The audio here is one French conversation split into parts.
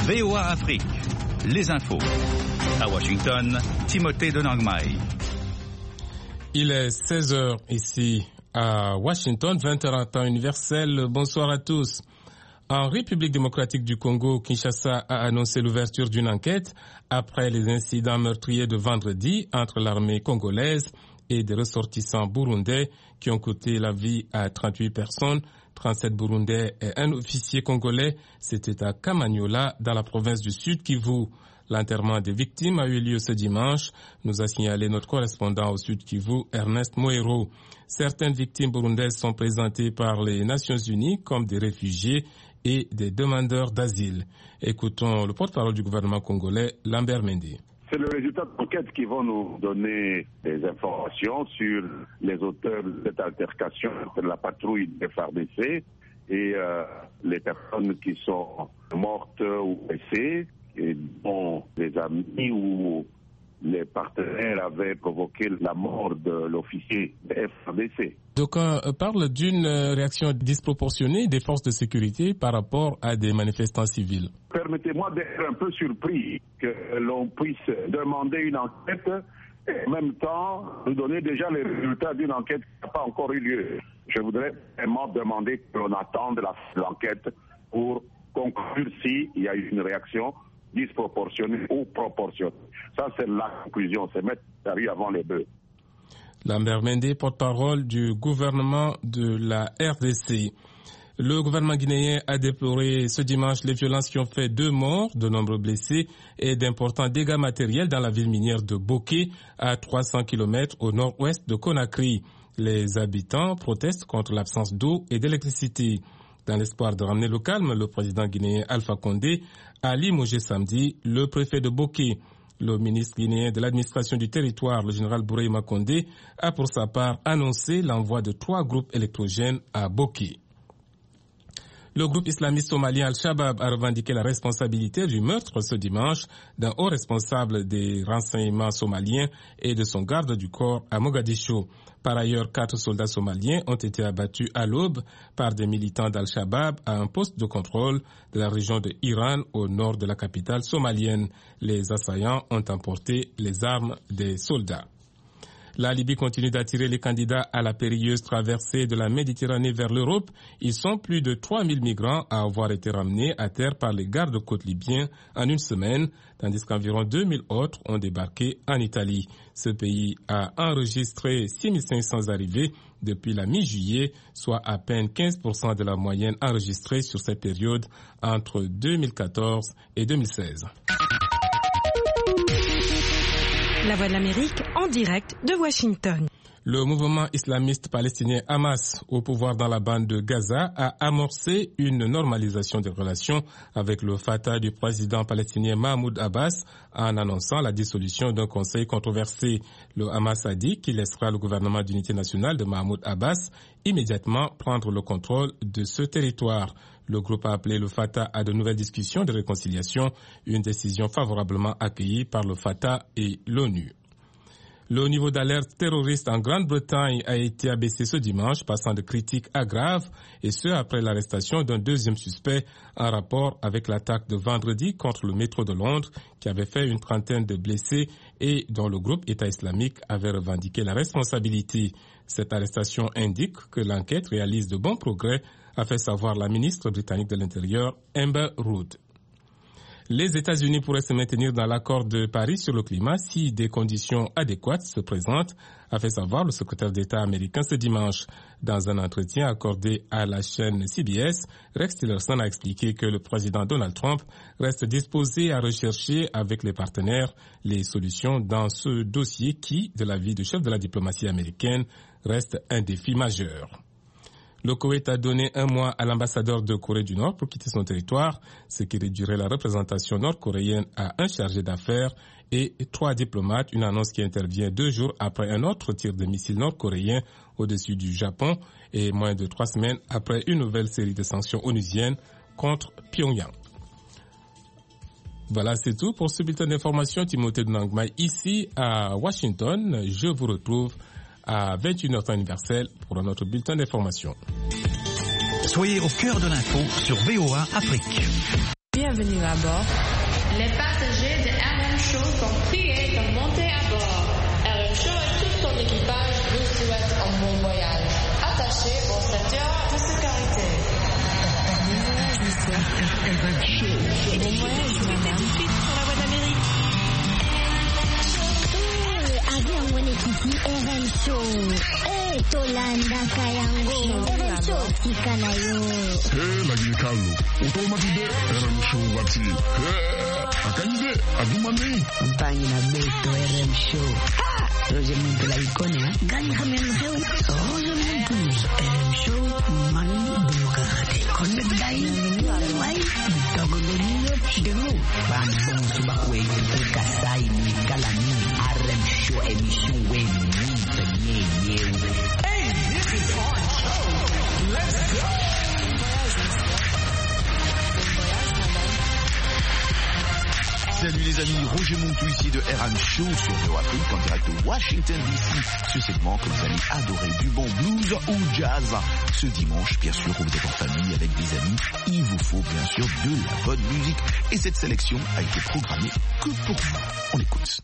VOA Afrique, les infos. À Washington, Timothée de Nangmai. Il est 16h ici à Washington, 20h en temps universel. Bonsoir à tous. En République démocratique du Congo, Kinshasa a annoncé l'ouverture d'une enquête après les incidents meurtriers de vendredi entre l'armée congolaise et des ressortissants burundais qui ont coûté la vie à 38 personnes, 37 Burundais et un officier congolais. C'était à Kamanyola, dans la province du Sud Kivu. L'enterrement des victimes a eu lieu ce dimanche, nous a signalé notre correspondant au Sud Kivu, Ernest Moero. Certaines victimes burundaises sont présentées par les Nations Unies comme des réfugiés et des demandeurs d'asile. Écoutons le porte-parole du gouvernement congolais, Lambert Mende. C'est le résultat d'enquête qui vont nous donner des informations sur les auteurs de cette altercation entre la patrouille des FARDC et les personnes qui sont mortes ou blessées, et dont les amis ou les partenaires avaient provoqué la mort de l'officier de FARDC. D'aucuns parlent d'une réaction disproportionnée des forces de sécurité par rapport à des manifestants civils. Permettez-moi d'être un peu surpris que l'on puisse demander une enquête et en même temps nous donner déjà les résultats d'une enquête qui n'a pas encore eu lieu. Je voudrais vraiment demander que l'on attende l'enquête pour conclure s'il y a eu une réaction disproportionnée ou proportionnée. Ça, c'est la conclusion, c'est mettre la rue avant les bœufs. Lambert Mende, porte-parole du gouvernement de la RDC. Le gouvernement guinéen a déploré ce dimanche les violences qui ont fait 2 morts, de nombreux blessés et d'importants dégâts matériels dans la ville minière de Boké, à 300 km au nord-ouest de Conakry. Les habitants protestent contre l'absence d'eau et d'électricité. Dans l'espoir de ramener le calme, le président guinéen Alpha Condé a limogé samedi le préfet de Boké. Le ministre guinéen de l'administration du territoire, le général Bourema Condé, a pour sa part annoncé l'envoi de 3 groupes électrogènes à Boké. Le groupe islamiste somalien Al-Shabaab a revendiqué la responsabilité du meurtre ce dimanche d'un haut responsable des renseignements somaliens et de son garde du corps à Mogadiscio. Par ailleurs, 4 soldats somaliens ont été abattus à l'aube par des militants d'Al-Shabaab à un poste de contrôle de la région de Hiran au nord de la capitale somalienne. Les assaillants ont emporté les armes des soldats. La Libye continue d'attirer les candidats à la périlleuse traversée de la Méditerranée vers l'Europe. Ils sont plus de 3000 migrants à avoir été ramenés à terre par les gardes-côtes libyens en une semaine, tandis qu'environ 2000 autres ont débarqué en Italie. Ce pays a enregistré 6500 arrivées depuis la mi-juillet, soit à peine 15% de la moyenne enregistrée sur cette période entre 2014 et 2016. La Voix de l'Amérique en direct de Washington. Le mouvement islamiste palestinien Hamas, au pouvoir dans la bande de Gaza, a amorcé une normalisation des relations avec le Fatah du président palestinien Mahmoud Abbas en annonçant la dissolution d'un conseil controversé. Le Hamas a dit qu'il laissera le gouvernement d'unité nationale de Mahmoud Abbas immédiatement prendre le contrôle de ce territoire. Le groupe a appelé le Fatah à de nouvelles discussions de réconciliation, une décision favorablement accueillie par le Fatah et l'ONU. Le niveau d'alerte terroriste en Grande-Bretagne a été abaissé ce dimanche, passant de critiques à graves, et ce après l'arrestation d'un deuxième suspect en rapport avec l'attaque de vendredi contre le métro de Londres, qui avait fait une trentaine de blessés et dont le groupe État islamique avait revendiqué la responsabilité. Cette arrestation indique que l'enquête réalise de bons progrès, a fait savoir la ministre britannique de l'Intérieur, Amber Rudd. Les États-Unis pourraient se maintenir dans l'accord de Paris sur le climat si des conditions adéquates se présentent, a fait savoir le secrétaire d'État américain ce dimanche. Dans un entretien accordé à la chaîne CBS, Rex Tillerson a expliqué que le président Donald Trump reste disposé à rechercher avec les partenaires les solutions dans ce dossier qui, de l'avis du chef de la diplomatie américaine, reste un défi majeur. Le Koweït a donné 1 mois à l'ambassadeur de Corée du Nord pour quitter son territoire, ce qui réduirait la représentation nord-coréenne à un chargé d'affaires et 3 diplomates, une annonce qui intervient 2 jours après un autre tir de missiles nord-coréens au-dessus du Japon et moins de 3 semaines après une nouvelle série de sanctions onusiennes contre Pyongyang. Voilà, c'est tout pour ce bulletin d'information. Timothée de Nangmai ici à Washington. Je vous retrouve à 21h temps universel pour un autre bulletin d'information. Soyez au cœur de l'info sur VOA Afrique. bienvenue à bord. Les passagers de RM Show sont priés de monter à bord. RM Show et tout son équipage vous souhaitent un bon voyage. Attachez vos ceintures de sécurité. Bon voyage, madame. Tout de suite sur la voie d'Amérique. Avion mwenyekiti RM Show. Tolanda kayango. RM Show tikanayo. Lagi kalu. Otomatide RM Show wati. Akanje agumane. Mpanyi na beto RM Show. Roger Muntu la icône. Gani hamemfeu. Roger Muntu. RM Show manu demokrate. Connect dai. Wai. Togolonio chidemo. Bambon subakwe kasai ni kalani. RM Show émission when Hey, this is our show. Let's go. Salut les amis, Roger Montou ici de RM Show sur Neo Afrique en direct de Washington DC. Ce segment que vous allez adorer, du bon blues ou jazz. Ce dimanche, bien sûr, vous êtes en famille avec des amis, il vous faut bien sûr de la bonne musique. Et cette sélection a été programmée que pour vous. On écoute.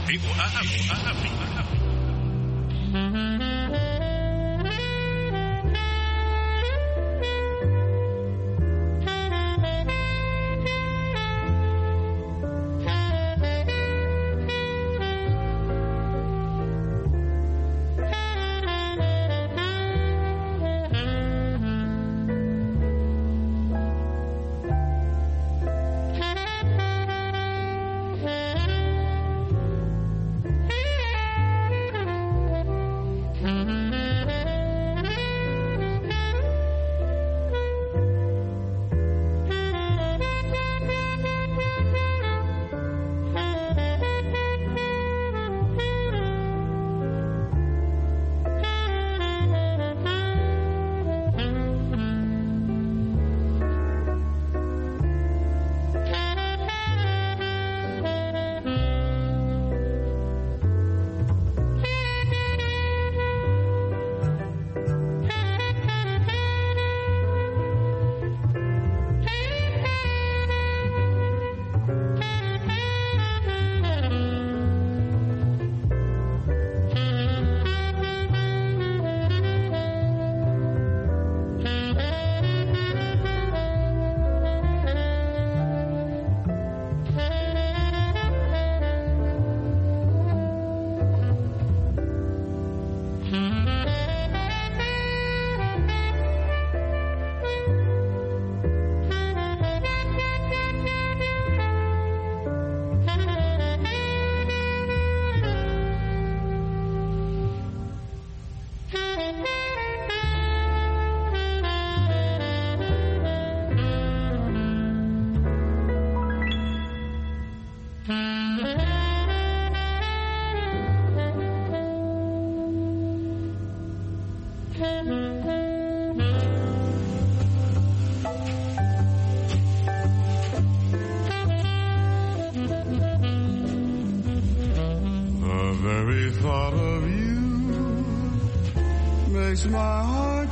makes my heart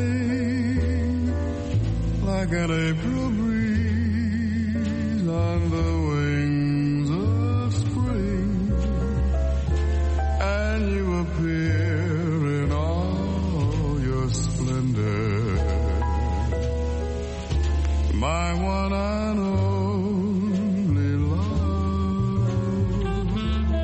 sing like an April breeze on the wings of spring, and you appear in all your splendor, my one and only love.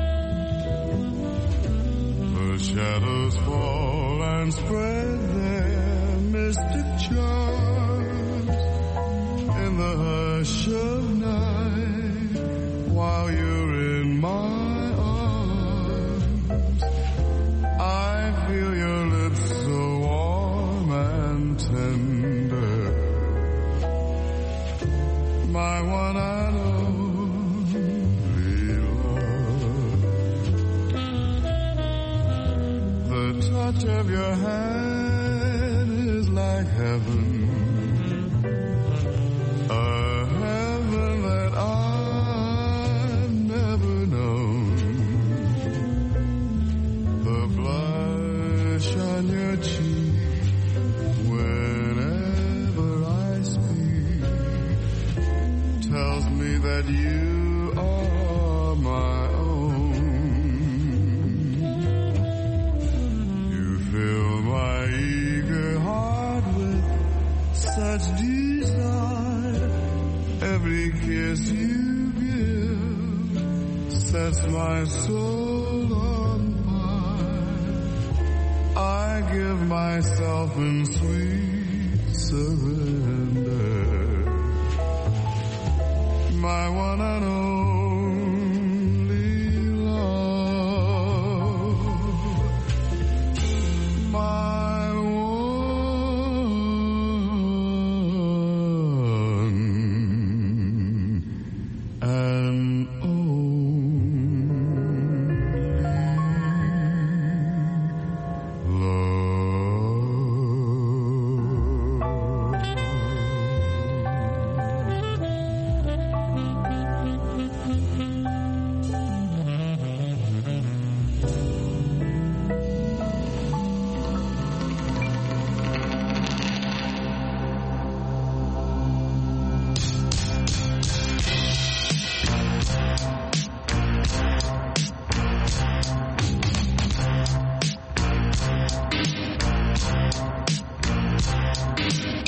The shadows fall and spread their mystic charms in the hush of night while you're in my arms. I feel your lips so warm and tender, my one and only love. The touch of your hand is like heaven, a heaven that I've never known. The blush on your cheek whenever I speak tells me that you are my own. You fill my eager heart with such desire. Every kiss you give sets my soul on fire. I give myself in sweet surrender, my one and only love, my one and only love.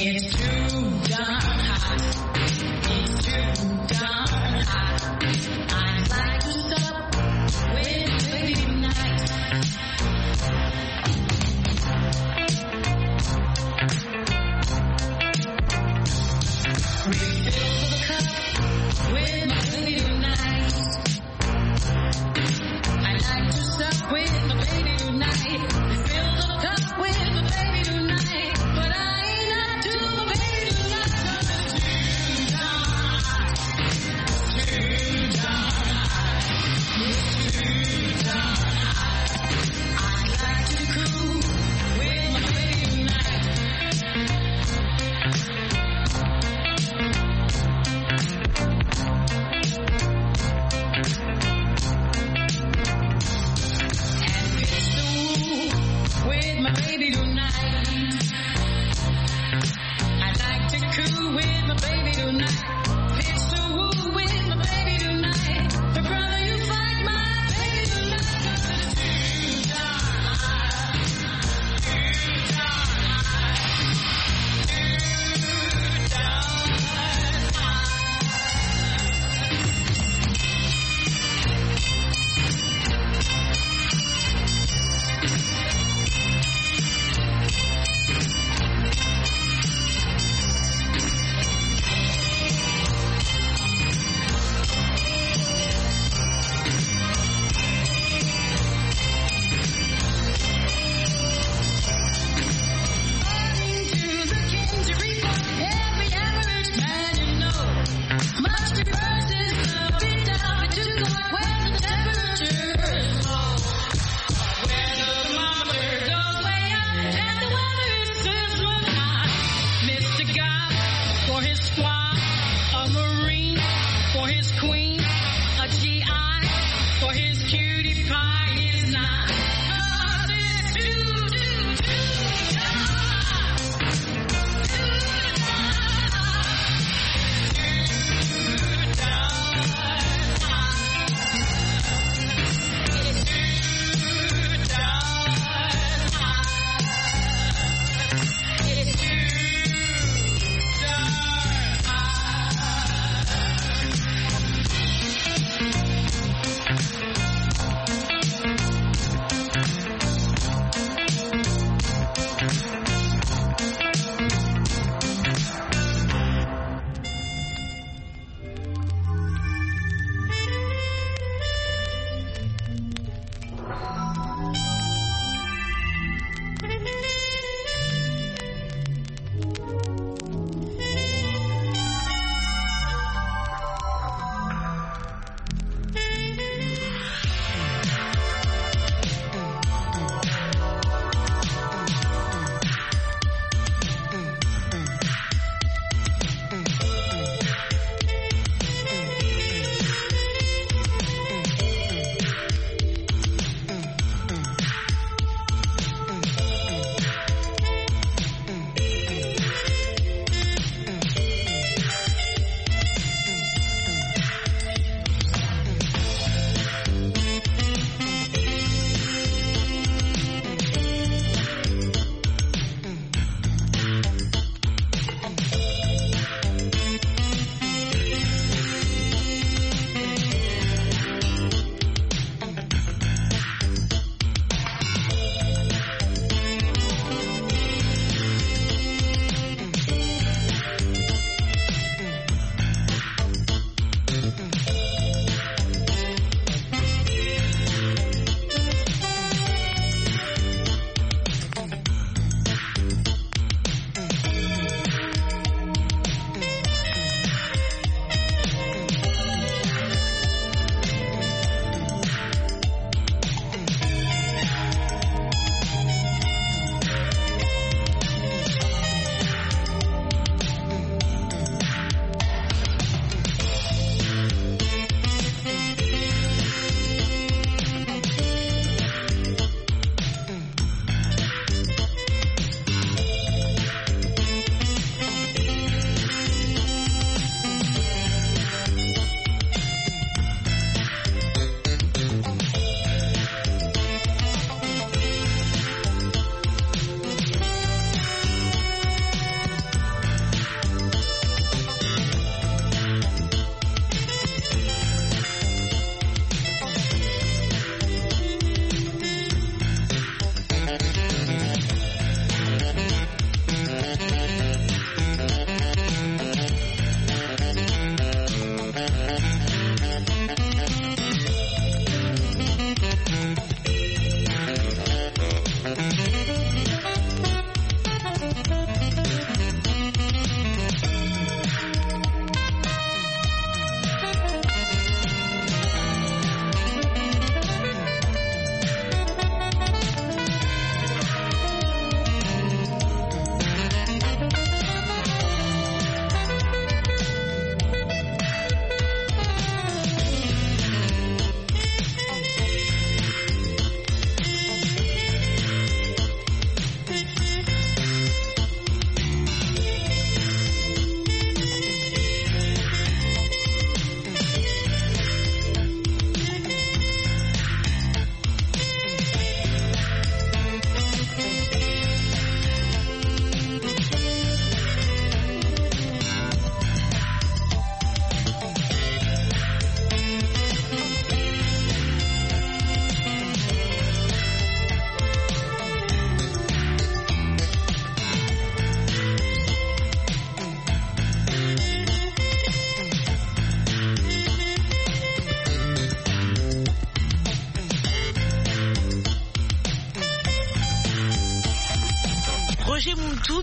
It's too darn hot. It's too darn hot. I'd like to stop with baby tonight. Refill the cup with my baby tonight. I'd like to stop with my baby tonight. Refill the cup with my baby tonight. But I ain't up to my baby tonight.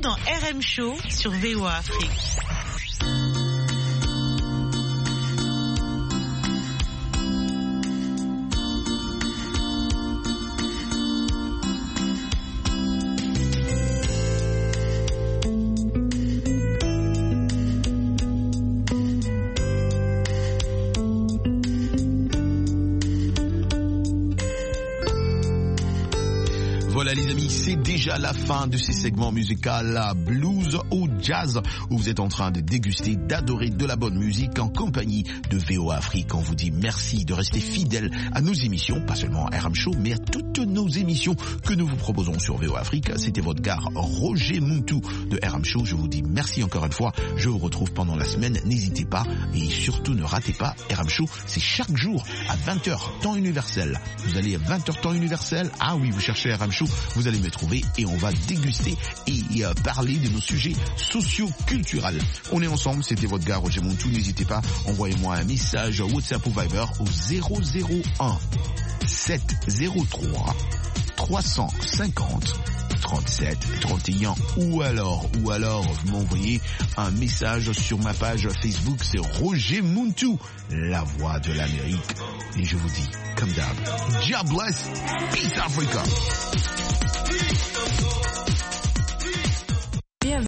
dans RM Show sur VOA Afrique. Voilà les amis, c'est déjà la fin de ces segments musicaux blues ou jazz où vous êtes en train de déguster, d'adorer de la bonne musique en compagnie de VOA Afrique. On vous dit merci de rester fidèles à nos émissions, pas seulement à RM Show, mais à toutes nos émissions que nous vous proposons sur VOA Afrique. C'était votre gars Roger Muntu de RM Show. Je vous dis merci encore une fois. Je vous retrouve pendant la semaine. N'hésitez pas et surtout ne ratez pas RM Show. C'est chaque jour à 20h, temps universel. Vous allez à 20h, temps universel. Ah oui, vous cherchez RM Show, vous allez me trouver et on va déguster et parler de nos sujets socio-culturels. On est ensemble, c'était votre gars Roger Muntu. N'hésitez pas, envoyez-moi un message WhatsApp ou Viber au 001 703 350 37 31 ou alors vous m'envoyez un message sur ma page Facebook, c'est Roger Muntu, la voix de l'Amérique. Et je vous dis, comme d'hab, God bless, peace Africa.